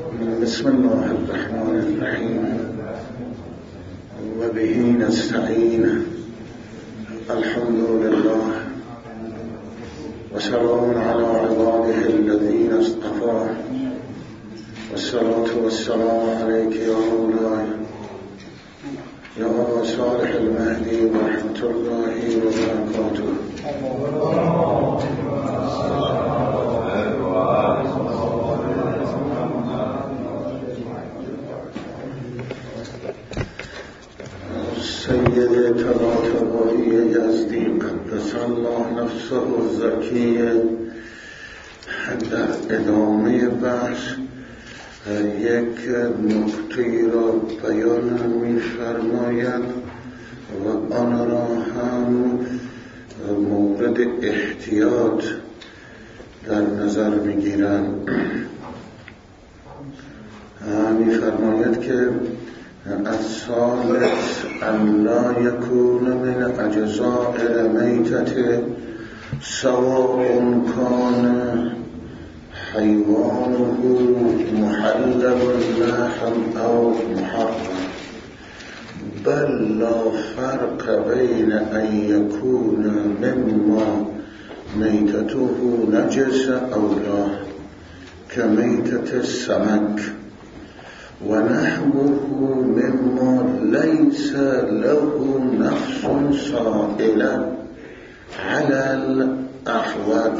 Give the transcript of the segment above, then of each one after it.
بسم الله الرحمن الرحيم وبه نستعين الحمد لله وسلام على عباده الذين اصطفى والصلاة والسلام عليك يا مولاي يا أبا صالح المهدي ورحمة الله وبركاته. سید طباطبایی یزدی قدس الله نفسه الزکیه در ادامه بحث یک نکته را بیان می فرماید و آن را هم مورد احتیاط در نظر می گیرند. می فرماید که الثالث ان لا يكون من اجزاء المیتة سواء كان حيوانه محلل اللحم او محرم، بل لا فرق بين ان يكون مما ميتته نجس او لا كميتة السمك ونحوه مما ليس له نفس صائلة على الأحوال.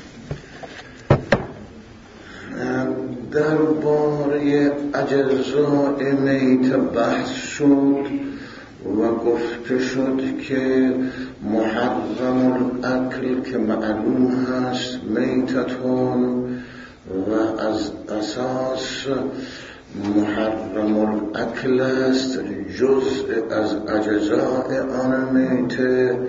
درباره اجزاء میت بحث شد و گفته شد که محرم الاکل که معلوم هست میتتون و از اساس محرم الاکل است، جزء از اجزاء آن میته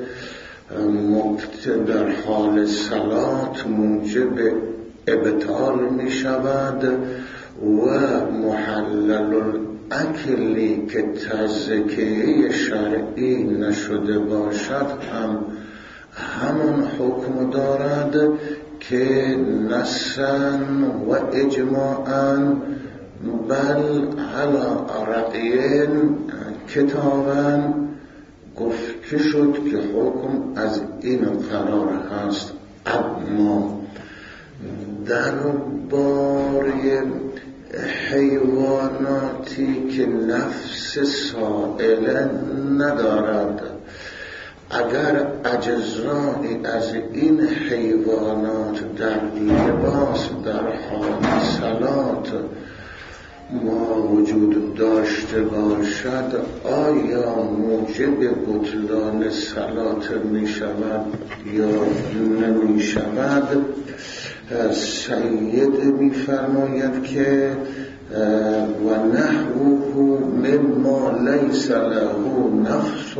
در حال صلات موجب ابطال می شود و محلل الاکلی که تزکیه شرعی نشده باشد هم همون حکم دارد که نصاً و اجماعاً بل علا رأیین کتاباً گفته شد که حکم از این قرار هست. اما در باره حیواناتی که نفس سائله ندارد، اگر اجزایی از این حیوانات در لباس در حال صلات ما وجود داشته باشد، آیا موجب بطلان صلات می شود یا نمی شود؟ سید می فرماید که و نحوه مما لیس له نفس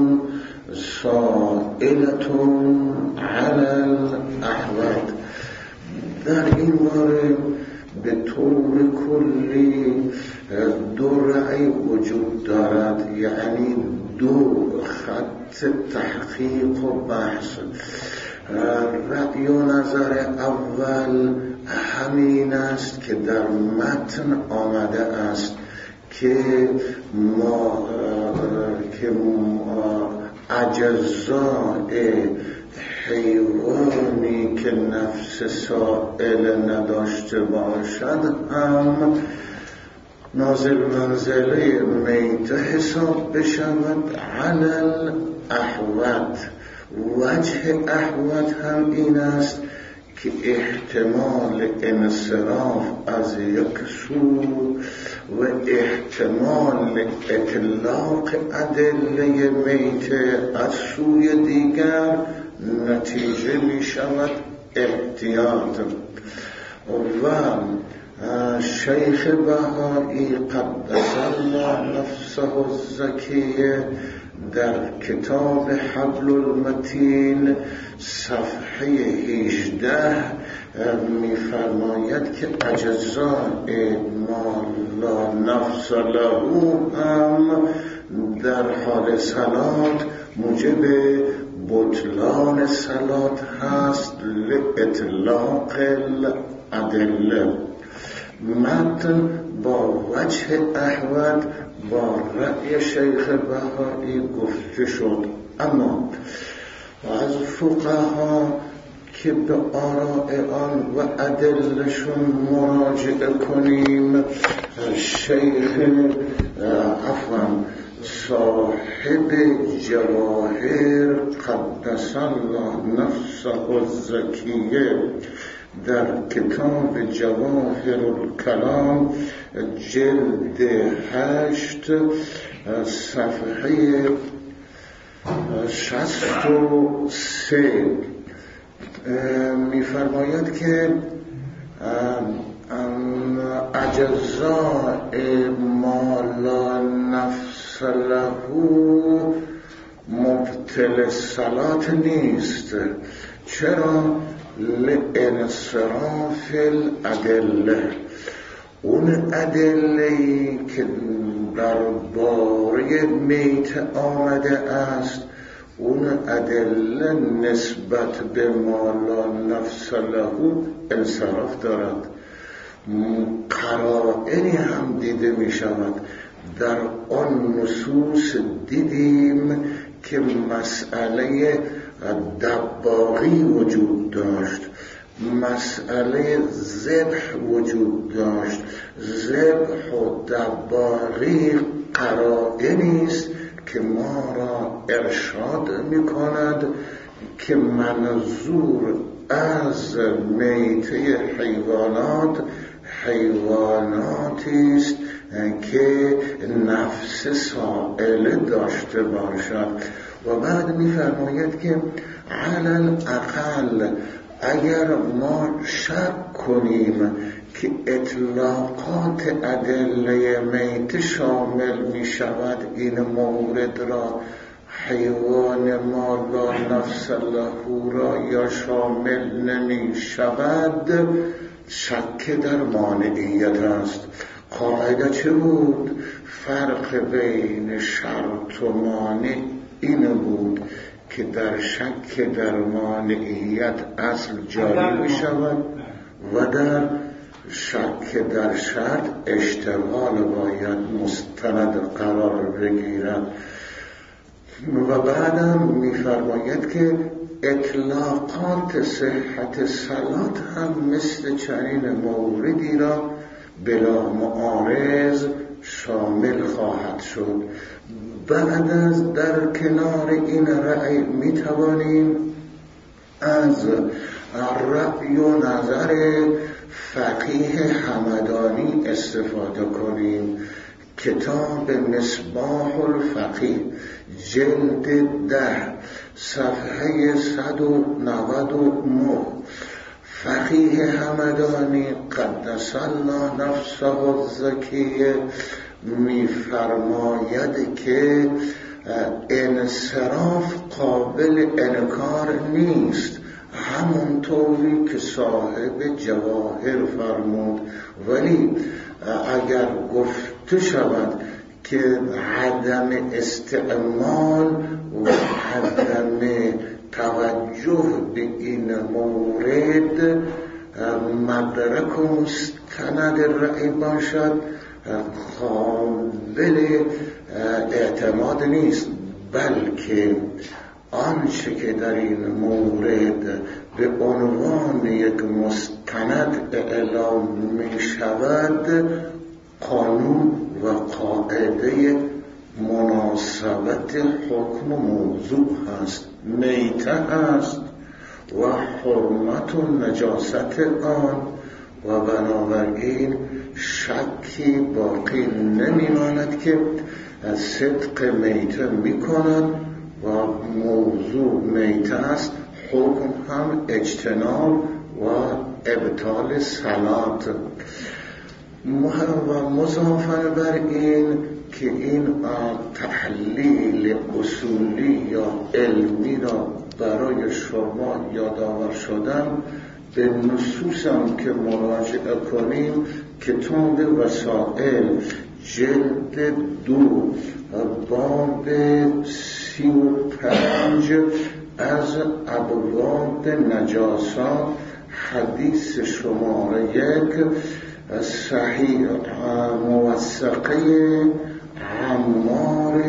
سائلة علی الاحوال. در این باره به طور کلی دو رأی وجود دارد، یعنی دو خط تحقیق و بحث. رأی و نظر اول همین است که در متن آمده است که ما اجزاء حیوانی که نفس سائل نداشته باشد هم نازل منزله میت حساب بشود علی الاحوط. وجه احوط هم این است که احتمال انصراف از یک سو و احتمال اطلاق ادله میت از سوی دیگر نتیجه می شود احتیاط. و شیخ بهایی قدس الله نفسه الزکیه در کتاب حبل المتین صفحه 18 می فرماید که اجزاء ما لا نفس له هم در حال صلات موجب بطلان صلات هست لاطلاق الادله. متن با وجه احوط با رأی شیخ بهایی گفته شد. اما از فقها که به آراء آن و ادلشون مراجعه کنیم، شیخ صاحب جواهر قدس الله نفسه الزکیه در کتاب جواهر الکلام جلد 8 صفحه 63 می‌فرماید که اجزاء ما لا نفس له مبطل صلات نیست. چرا؟ لانصراف الادله، اون ادله‌ای که درباره میت آمده است، اون ادله نسبت به ما لا نفس له انصراف دارد. قرائنی هم دیده می شود. در آن نصوص دیدیم که مسئله دباغی وجود داشت، مسئله ذبح وجود داشت. ذبح و دباغی قرائنی است که ما را ارشاد می کند که منظور از میته حیواناتی است که نفس سائله داشته باشد. و بعد می‌فرماید که علل اقل اگر ما شک کنیم که اطلاقات ادله میت شامل می شود این مورد را، حیوان ما لا نفس له را یا شامل نمی شود، شک در مانعیت است. قاعده چه بود؟ فرق بین شرط و مانع این بود که در شک در مانعیت اصل جاری می شود و در شک در شرط اشتغال باید مستند قرار بگیرد. و بعدم می‌فرماید که اطلاقات صحت صلات هم مثل چنین موردی را بلا معارض شامل خواهد شد. بعد از در کنار این رأی می‌توانیم از رأی و نظر فقیه همدانی استفاده کنیم. کتاب مصباح الفقیه جلد 10 صفحه 199 فقیه همدانی قدس الله نفسه الزکیه می‌فرماید که انصراف قابل انکار نیست، همونطوری که صاحب جواهر فرمود. ولی اگر گفته شود که عدم استعمال و عدم توجه به این مورد مدرک و مستند رأی باشد، قابل اعتماد نیست، بلکه آنچه که در این مورد به عنوان یک مستند اعلام می شود قانون و قاعده مناسبت حکم موضوع هست، میته هست و حرمت و نجاست آن، و بنابراین شکی باقی نمیماند که صدق میته میکنند و موضوع میته است، حکم هم اجتناب و ابطال صلات. و مضافاً بر این که این تحلیل اصولی یا علمی را برای شما یادآور شدم، به نصوصم که مراجعه کنیم کتاب وسائل جلد 2 باب 35 از ابواب نجاسات حدیث شماره 1 صحیح موثقه عمار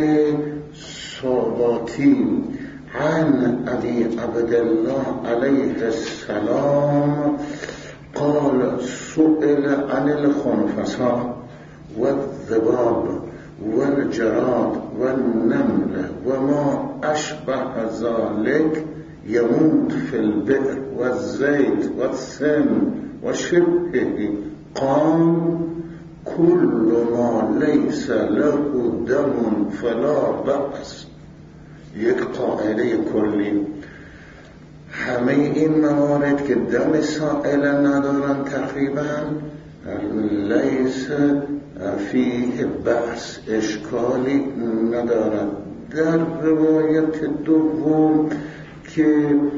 صاباتی عن ابی عبدالله علیه السلام قال سئل عن الخنفساء والذباب والجراد والنمل وما اشبه ذلك يموت في البئر والزيت والسم وشبهه قال كل ما ليس له دم فلا بأس. یک قاعده کلی، همه این موارد که دم سائل ندارن تقریبا لیس فیه بحث، اشکالی ندارد. در روایت دوم که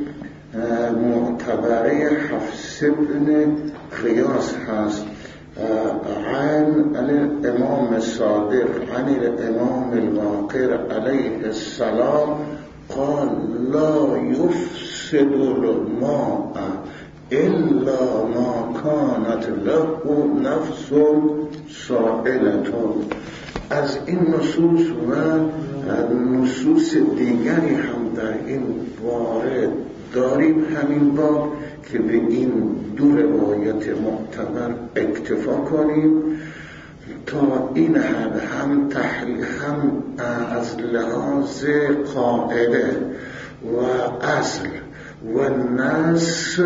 معتبره حفص بن غیاث هست عن الامام صادق عن الامام الباقر علیه السلام قال لا یفسد الماء الا ما كانت له نفس سائلة. از این نصوص و نصوص دیگری هم در این باره داریم همین باب که به این دو روایت معتبر اکتفا کنیم تا این حد هم از لحاظ قاعده و اصل و نص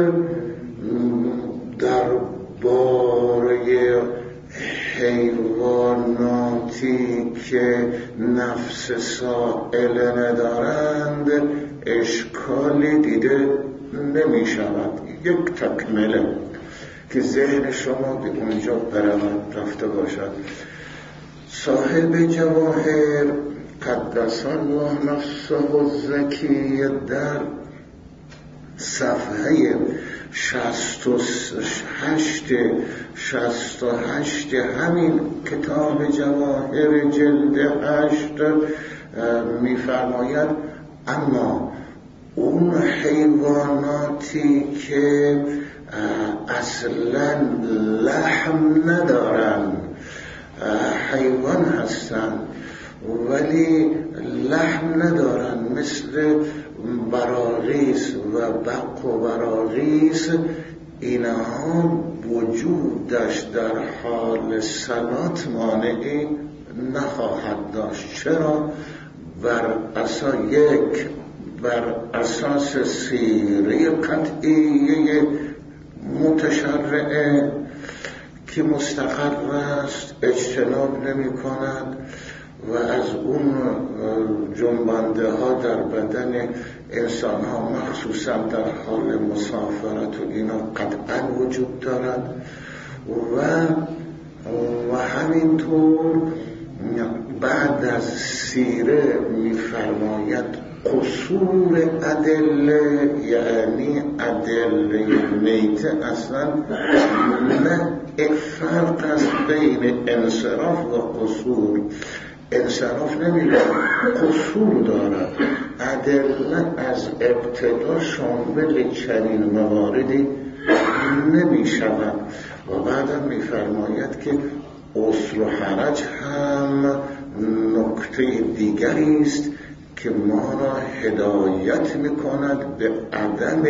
در باره حیواناتی که نفس سائل ندارند اشکالی دیده نمی شود. یک تکمله که ذهن شما به اونجا برود رفته باشد. صاحب جواهر قدس الله نفسه الزکی در صفحه 68 همین کتاب جواهر جلد 8 می‌فرماید اما اون حیواناتی که اصلا لحم ندارن، حیوان هستن ولی لحم ندارن، مثل براغیث و بق و براغیث، اینها وجودش در حال صلات مانعی نخواهد داشت. چرا؟ بر اساس سیره قطعیه متشرعه که مستقر است، اجتناب نمی کند و از اون جنبنده ها در بدن انسان ها مخصوصا در حال مسافرت و اینا قطعا وجود دارد و همینطور بعد از سیره می‌فرماید قصور ادله، یعنی ادله میته اصلا نه فرق است بین انصراف و قصور. انصراف نمی‌دارد، قصور دارد. ادله از ابتدا شامل چنین مواردی نمی‌شود و بعدم می‌فرماید که عسر و حرج هم نکته دیگری است که ما را هدایت می‌کند به عدم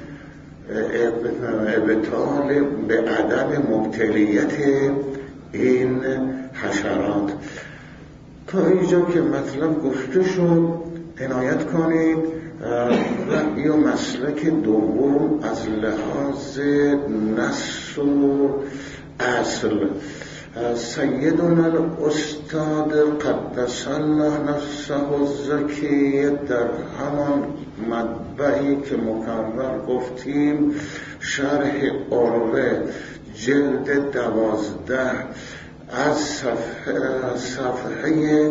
ابطال، به عدم مبتلیت این حشرات. تا اینجا که مطلب گفته شد عنایت کنید. رأی و مسلک دوم از لحاظ نص و اصل، سیدنا الاستاد قدس الله نفسه الزکی در همان مطبعی که مکرر گفتیم شرح عروه جلد 12 از صفحه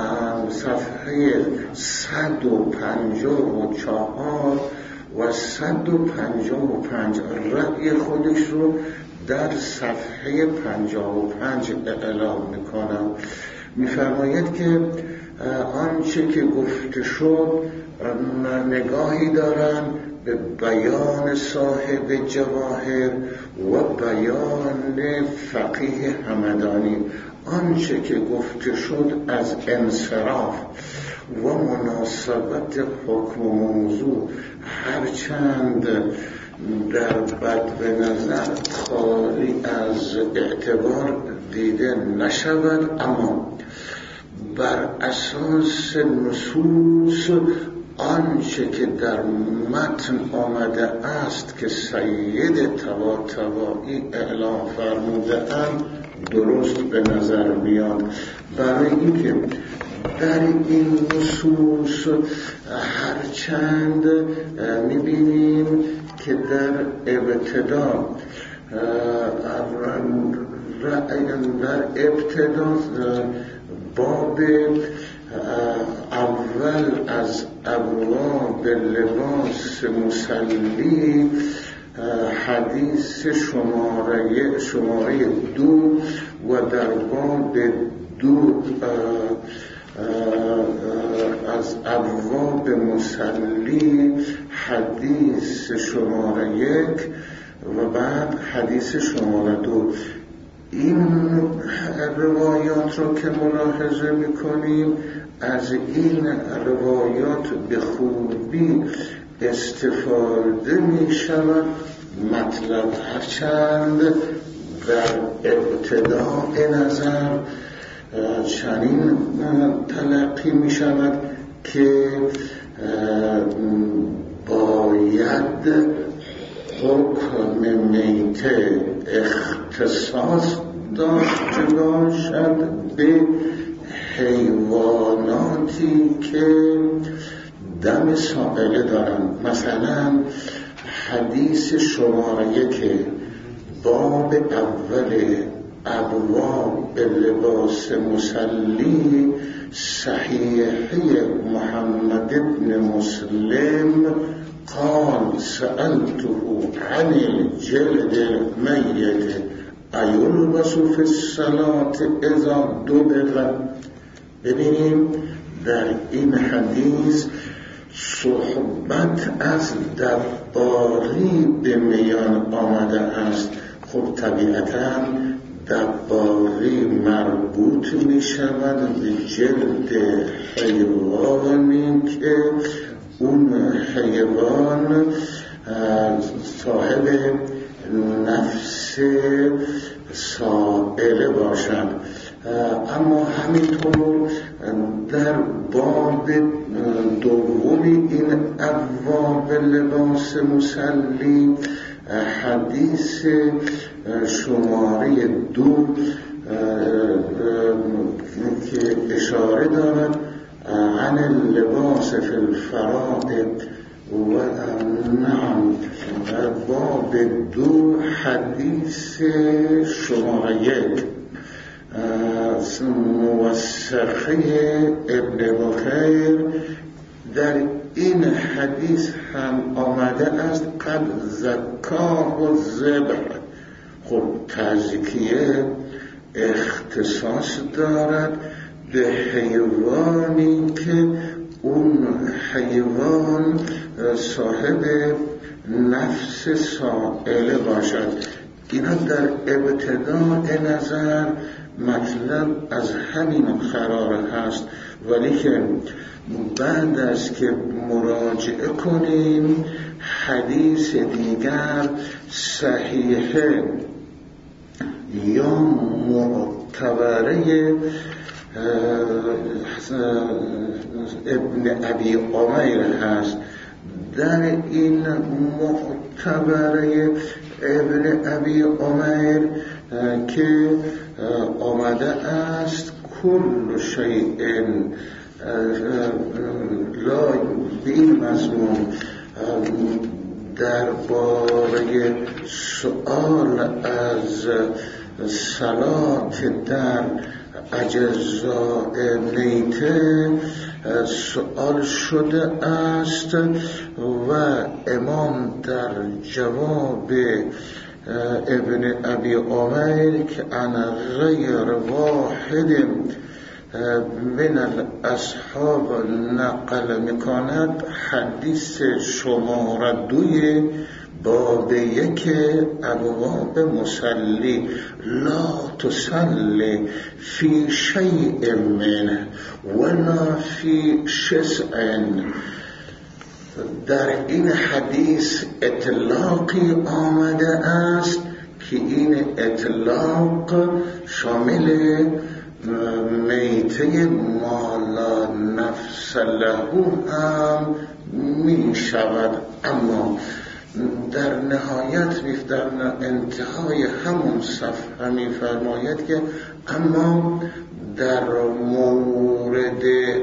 154 و 155 رأی خودش رو در صفحه 55 اعلام میکنم. میفرماید که آنچه که گفته شد نگاهی دارن به بیان صاحب جواهر و بیان فقیه همدانی. آنچه که گفته شد از انصراف و مناسبت حکم و موضوع هرچند در بد به نظر خالی از اعتبار دیده نشود، اما بر اساس نصوص آنچه که در متن آمده است که سید طباطبایی اعلام فرموده اند درست به نظر میاد. برای اینکه در این نصوص هرچند میبینیم که در ابتدا باب اول از ابواب لباس مصلی حدیث شماره 2 و در باب 2 از ابواب مصلی حدیث شماره 1 و بعد حدیث شماره 2. این روایات رو که ملاحظه میکنیم از این روایات به خوبی استفاده میشود. مطلب هرچند در ابتداء نظر چنین تلقی میشود که باید حکم میته اختصاص داشته باشد به حیواناتی که دم سائله دارند. مثلا حدیث شماره 1 باب اول ابواب لباس مصلی صحیحه محمد ابن مسلم قال سألته عن الجلد الميت أيلبس في الصلاة اذا دبغ. ببینیم در این حدیث صحبت از دباری به میان آمده است. خب طبیعتاً دباری مربوط می شود به جلد حیوانی که اون حیوان صاحب نفس سائله باشد. اما همینطور در باب دومی این ابواب لباس مصلی حدیث شماره 2 که اشاره دارد عن اللباس فی الفرائض و نعم باب 2 حدیث شماره 1 موثقه ابن بخیر. در این حدیث هم آمده است قد زکاه و ذبح. خب تزکیه اختصاص دارد به حیوانی که اون حیوان صاحب نفس سائله باشد. اینا در ابتداء نظر مطلب از همین قرار هست، ولی که بعد از که مراجعه کنیم حدیث دیگر صحیحه یا معتبره ابن ابی عمیر هست. در این معتبره ابن ابی عمیر که آمده است کل شیء لا به این مضمون درباره سؤال از صلات در اجزاء میته سؤال شده است و امام در جواب ابن ابی عمیر که انا غیر واحد من الاصحاب نقل میکند حدیث شماره 2 باب 1 ابواب مصلی لا تصلی فی شیء منه ولا فی شسع. در این حدیث اطلاقی آمده است که این اطلاق شامل میته ما لا نفس له هم می شود، اما در نهایت در انتهای همون صفحه می فرماید که اما در مورد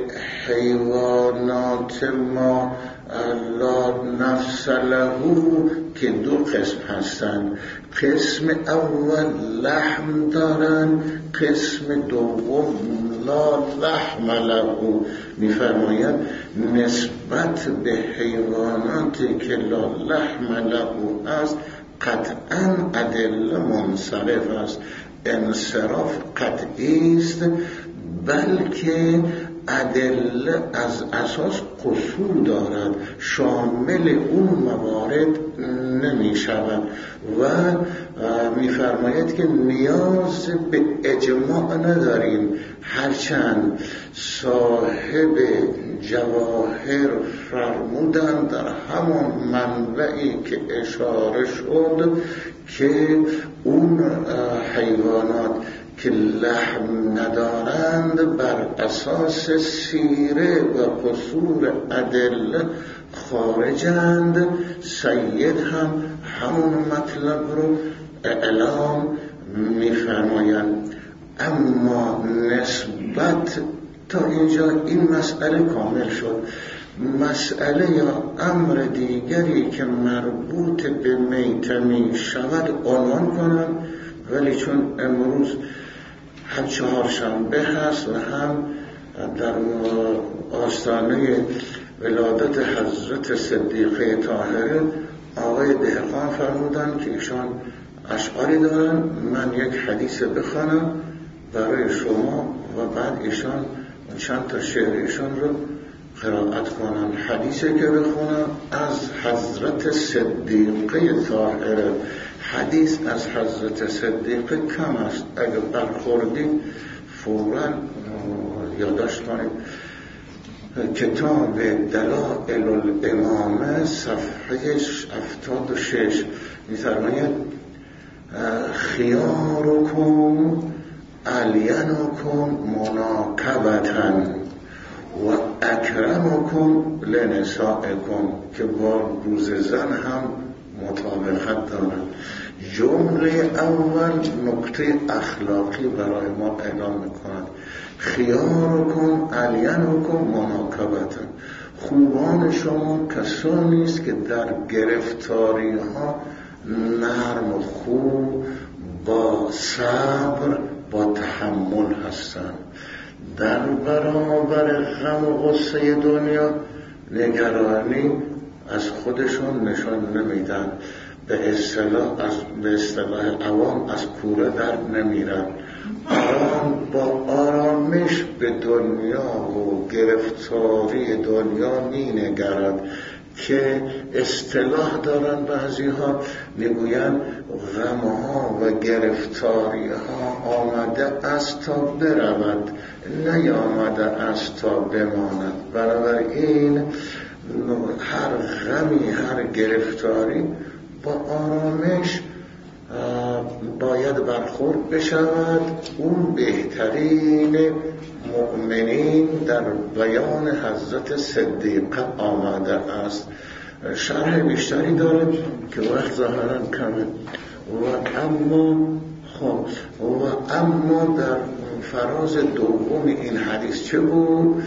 حیوانات ما لا نفس له که 2 قسم هستند، قسم اول لحم دارن، قسم دوم لا لحم له. میفرماید نسبت به حیواناتی که لا لحم له است قطعا ادله منصرف است، انصراف قطعی است، بلکه ادله از اساس قصور دارد، شامل اون موارد نمی شود و میفرماید که نیاز به اجماع نداریم، هرچند صاحب جواهر فرمودند در همون منبعی که اشاره شد که اون حیوانات که لحم ندارند بر اساس سیره و قصور ادله خارجند. سید هم همون مطلب رو اعلام می‌فرمایند. اما نسبت تا اینجا این مسئله کامل شد. مسئله یا امر دیگری که مربوط به میته می شود عنوان کنم، ولی چون امروز هم 4 شنبه هست و هم در آستانه ولادت حضرت صدیقه طاهره، آقای دهقان فرمودن که ایشان اشعاری دارن، من یک حدیث بخوانم برای شما و بعد ایشان چند تا شعر ایشان رو قرائت کنم. حدیثی که بخونم از حضرت صدیقه طاهره. حدیث از حضرت صدیقه کم است، اگر برخوردی فوراً یادداشت کنید. کتاب دلائل الامامه صفحه 76 می‌فرماید خیارکم الینکم مناکبةً و اکرمکم لنسائکم، که با روز زن هم مطابقت دارند. جمله اول نکته اخلاقی برای ما اعلام می‌کند. خیارکم الینکم مناکبةً، خوبان شما کسانی است که در گرفتاری ها نرم و خوب، با صبر، با تحمل هستند. در برابر غم و غصه دنیا نگرانی از خودشون نشان نمیدن، به اصطلاح عوام از کوره در نمیرن. با آرامش به دنیا و گرفتاری دنیا می نگرد که اصطلاح دارن بعضی ها میگوین غمها و گرفتاری ها آمده است تا برود، نیامده است تا بماند. بنابراین هر غمی، هر گرفتاری با آرامش باید برخورد بشود. اون بهترین مؤمنین در بیان حضرت صدیقه آمده است. شرح بیشتری داره که وقت ظاهرا کمه و اما در فراز دوم این حدیث چه بود؟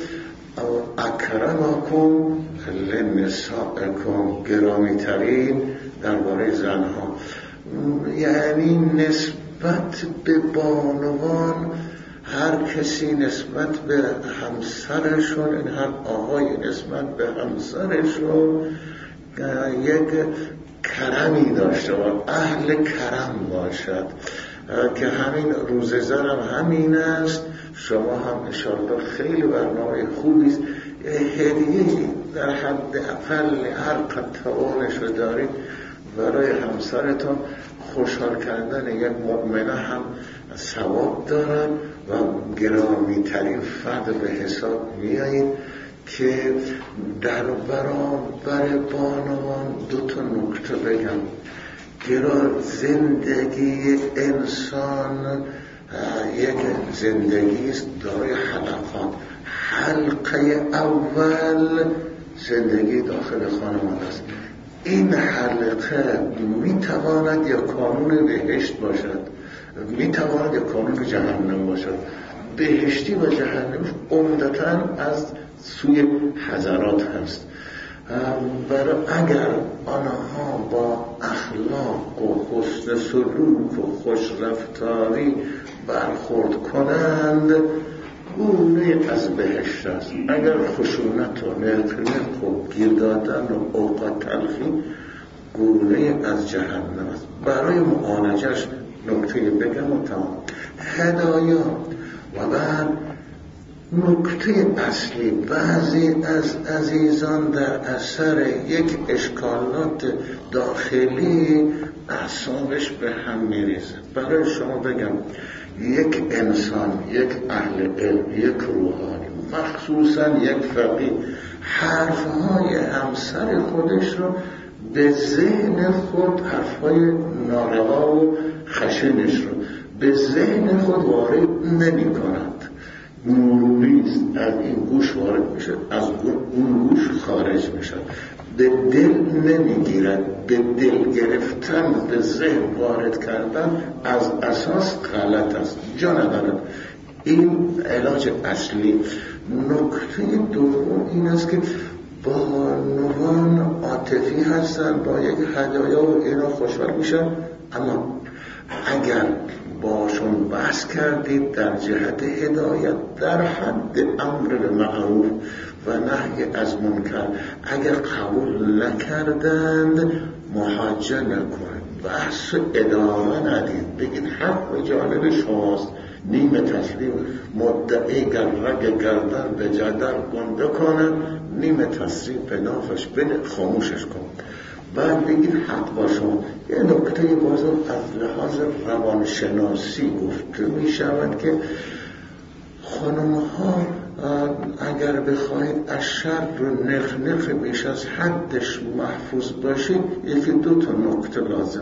اکرمکم لنسائکم، گرامی ترین درباره زنها، یعنی نسبت به بانوان، هر کسی نسبت به همسرشون، این هر آقای نسبت به همسرشون یک کرمی داشته و اهل کرم باشد، که همین روزه زن هم همین است. شما هم انشاءالله خیلی برنامه خوبیست، هدیه‌ای در حد اقل هر قد توانش رو دارید برای همسرتون خوشحال کردن یک مؤمنه هم ثواب دارن و گرامی ترین فرد به حساب میایید. که در برابر بانوان 2 نکته بگم. زندگی انسان یک زندگی است دارای حلقات. حلقه اول زندگی داخل خانواده است. این حلقه میتواند یا کانون بهشت باشد، میتواند یا کانون جهنم باشد. بهشتی و جهنمش عمدتاً از سوی حضرات هست. اگر آنها با اخلاق و حسن سلوک و خوش رفتاری برخورد کنند گونه از بهشت است. اگر خشونت و نرخ و گیر دادن و اوقات تلخی گونه از جهنم است. برای معالجش نکته بگم و تمام. هدایا و بعد نکته اصلی، بعضی از عزیزان در اثر یک اشکالات داخلی اعصابش به هم میریزه. برای شما بگم یک انسان، یک اهل علم، یک روحانی، مخصوصا یک فقیه حرفهای همسر خودش رو به ذهن خود، حرفهای ناروا و خشنش رو به ذهن خود وارد نمی کند. نوریست از این گوش وارد میشه، از اون گوش خارج میشه، به دل نمیگیرد. به دل گرفتن، به ذهن وارد کردن از اساس غلط است، جا ندارد. این علاج اصلی. نکته دوم این است که بانوان عاطفی هستن، با یک هدایا و اینا خوشحال میشن، اما اگر باشون بحث کردید در جهت هدایت در حد امر به معروف و نهی از منکر، اگر قبول نکردند محاجه نکنید، بحث ادامه ندید، بگید حق به جانب شماست، نیمه تسلیم. مدعی رگ گردن به جدر گنده کنن، نیمه تسلیم به نافش بده، خاموشش کن. بعد بگید حق با شما. یه نکته بازم از لحاظ روانشناسی گفته می شود که خانم‌ها اگر بخواهید از شر رو نخ بیش از حدش محفوظ باشید، 1-2 نکته لازم.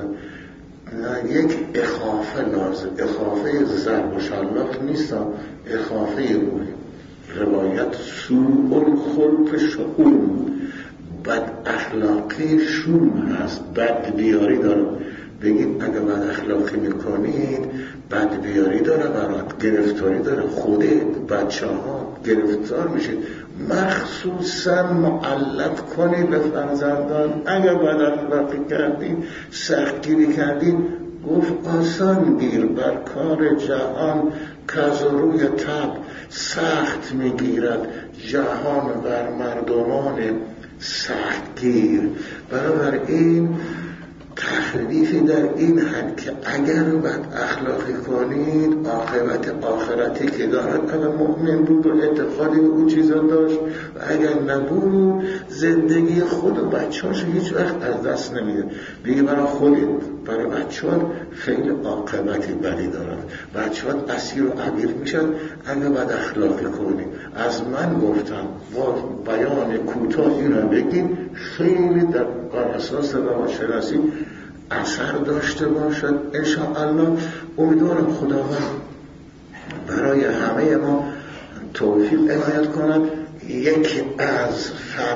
یک اخافه لازم. اخافه ضرب و شلاق نیست، اخافه روحی. روایت سوء الخلق شؤون، بد اخلاقی شوم هست، بد بیاری داره. بگید اگه بد اخلاقی میکنید بد بیاری داره، برات گرفتاری داره، خودت بچه ها گرفتار میشید. مخصوصا معلق کنید به فرزندان. اگر بد اخلاقی کردید، سختگیری کردید، گفت آسان گیر بر کار جهان کز روی تب سخت میگیرد جهان بر مردمان سختگیر. بنابراین تخلیفی در این حد که اگر بد اخلاقی کنید عاقبت آخرتی که دارد، اگر مؤمن بود و اعتقادی به اون چیزا داشت و اگر نبود زندگی خود و بچه‌هاش هیچ وقت از دست نمیده. بگی برای خودت، برای بچه‌هات خیلی عاقبتی بدی دارد. بچه‌هات اسیر و عبیر میشن اگر بد اخلاقی کنید. از من گفتم با بیان کوتاه این رو بگید، خیلی بر اساس روانشناسی اثر داشته باشد. انشاءالله امیدوارم خداوند برای همه ما توفیق عنایت کند. یکی از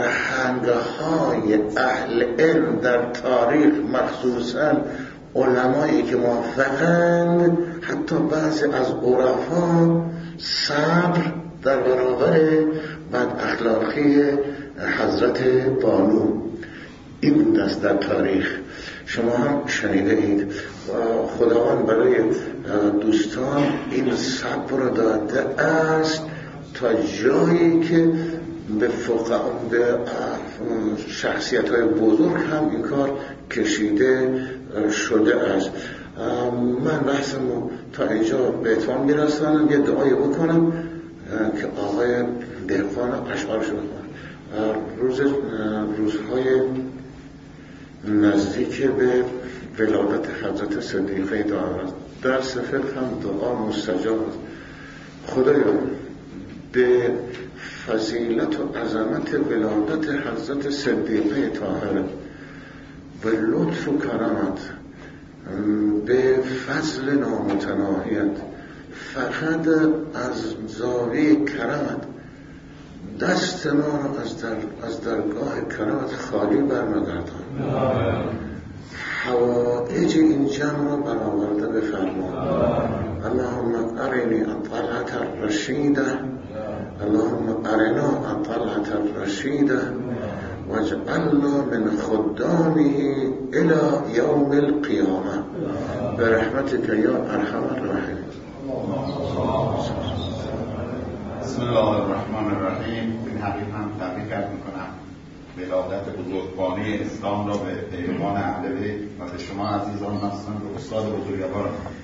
فرهنگ‌های اهل علم در تاریخ، مخصوصاً علمایی که موفقند، حتی بعضی از عرفا، صبر در برابر بد اخلاقی حضرت بانو. این بود است در تاریخ. شما هم شنیده اید و خداوند برای دوستان این صبر را داده است تا جایی که به شخصیت های بزرگ هم این کار کشیده شده است. من بحثمو تا اینجا به اتمام میرسانم. یه دعایی بکنم که آقای دهقان اشعارش بکنم. روزهای نزدیک به ولادت حضرت صدیقه دارد. در سفر هم دعا مستجاب است. خدایا به فضیلت و عظمت ولادت حضرت صدیقه طاهره و لطف و کرامت، به فضل نامتناهیت، فقط از زاویه کرامت دست ما را از درگاه کرامت خالی برمگردان. حوائج این جمع را برآورده بفرما. اللهم ارنی الطلعة الرشیده، اللهم ارنا الطلعة الرشیده واجعلنا من خدامه الى یوم القیامه برحمتك یا ارحم الراحمین. بسم الله الرحمن الرحیم. این حقیقت هم تبریک میکنم ولادت بزرگوانی اسلام را به پیروان اهل بیت و به شما عزیزان مخصوصا به استاد بزرگوار.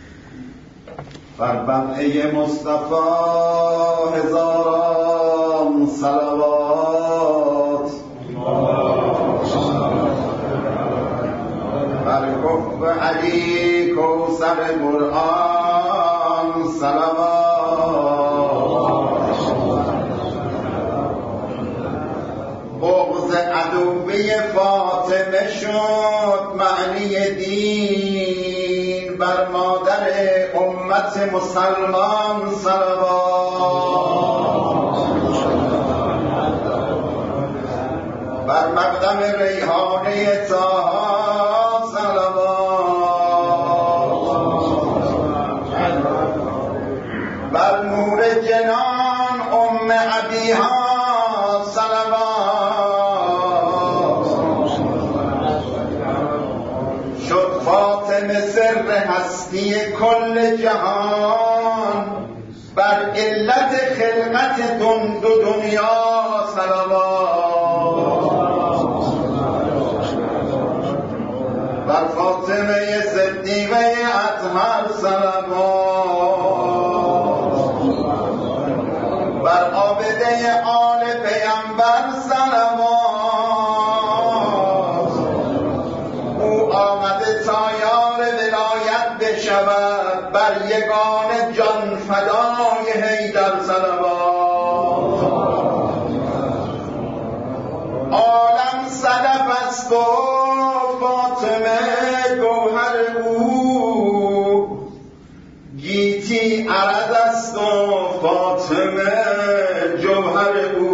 بر بقعه مصطفی هزاران صلوات، بر کف علی کوثر قرآن صلوات، بغض عدوی فاطمه شد معنی دین، بر مادر امت مسلمان صلوات، بر مقدم ریحانه طه صلوات، بر نور جنان ام ابیها صلوات، شد فاطمه سر هستی کل جهان، بر علت خلقت دو دنیا صلوات، بر فاطمه صدیقه اطهر صلوات، بر عابده آل پیامبر صلوات، او آمده تا یار ولایت بشود، بر یگان جان فدای حیدر صلوات، عالم صدف است و فاطمه گوهر او، گیتی عرض است و فاطمه جوهر او،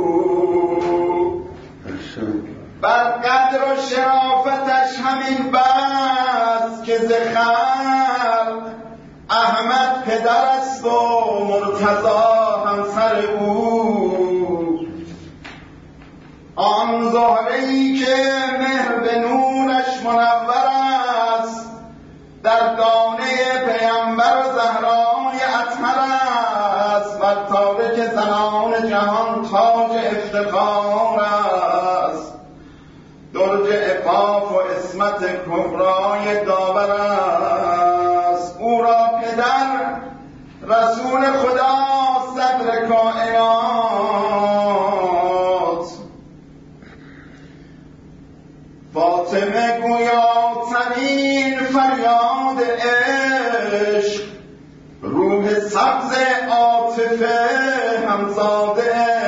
بر قدر و شرافتش همین بس که ز خلق احمد پدر است و مرتضی همسر او، آن زهره‌ای که مهر به نورش منور است، در دانه پیامبر و زهرای اطهر است، بر تارک زنان جهان تاج افتخار است، درج عفاف و عصمت کبرای داور است، او را پدر رسول خدا صدر کائنات، فاطمه گویاترین فریاد عشق، روح سبز عاطفه همزاده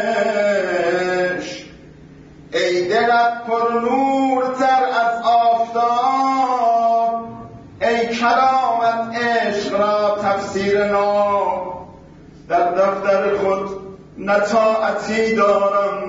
عشق، ای دلت پر نورتر از آفتاب، ای کلامت عشق را تفسیر ناب، در دفتر خود نه طاعتی دارم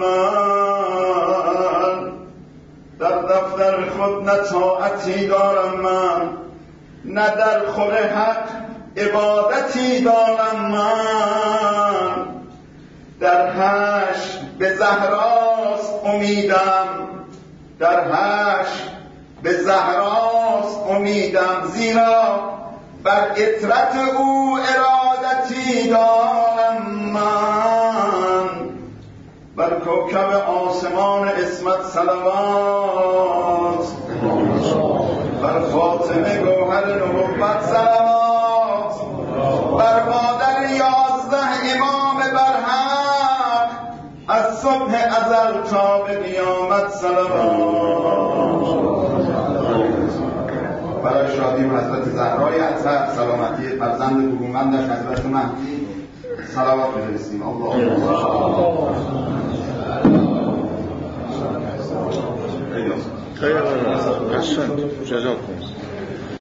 من، در دفتر خود نه طاعتی دارم من، نه در خور حق عبادتی دارم من، در حشر به زهراست امیدم، در حشر به زهراست امیدم، زیرا بر عطرت او ارادتی دارم من، بر کوکب آسمان عصمت صلوات، بر فاطمه گوهر نبوت صلوات، بر مادر 11 امام برحق از صبح ازل تا به قیامت صلوات، برای شادی حضرت زهرای اطهر، سلامتی فرزند برومندش حضرت مهدی صلوات می‌فرستیم. خیلی جزاکم.